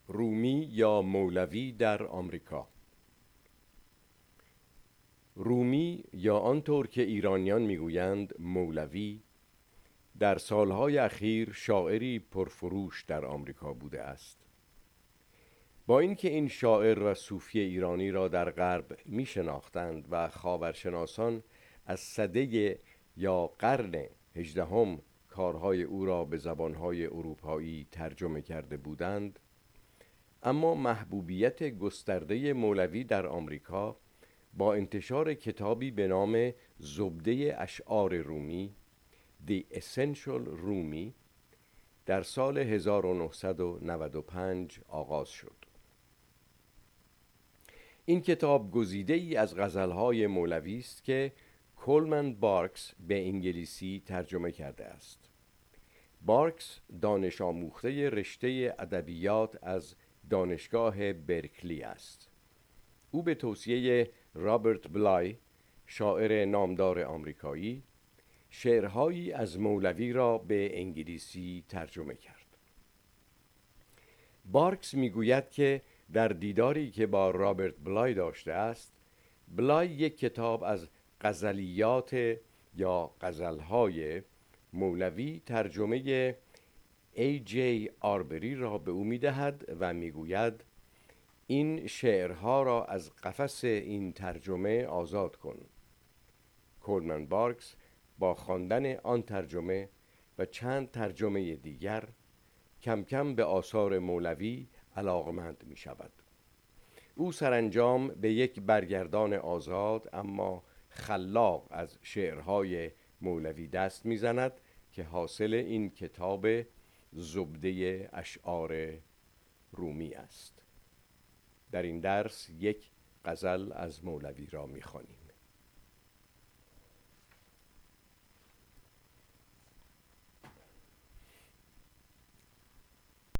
رومی یا مولوی در آمریکا. رومی یا آنطور که ایرانیان میگویند مولوی در سالهای اخیر شاعری پرفروش در آمریکا بوده است. با اینکه این شاعر و صوفی ایرانی را در غرب می شناختند و خاورشناسان از سده یا قرن 18 کارهای او را به زبانهای اروپایی ترجمه کرده بودند، اما محبوبیت گسترده مولوی در آمریکا با انتشار کتابی به نام زبده اشعار رومی The Essential Rumi در سال 1995 آغاز شد. این کتاب گزیده ای از غزلهای مولوی است که کولمن بارکس به انگلیسی ترجمه کرده است. بارکس دانش آموخته رشته ادبیات از دانشگاه برکلی است. او به توصیه رابرت بلای، شاعر نامدار آمریکایی، شعرهایی از مولوی را به انگلیسی ترجمه کرد. بارکس میگوید که در دیداری که با رابرت بلای داشته است، بلای یک کتاب از غزلیات یا غزلهای مولوی ترجمه A.J. آربری را به او میدهد و میگوید این شعرها را از قفس این ترجمه آزاد کن. کولمن بارکس با خواندن آن ترجمه و چند ترجمه دیگر کم کم به آثار مولوی علاقمند می شود. او سرانجام به یک برگردان آزاد اما خلاق از شعرهای مولوی دست می زند که حاصل این کتاب زبده اشعار رومی است. در این درس یک غزل از مولوی را می خوانیم.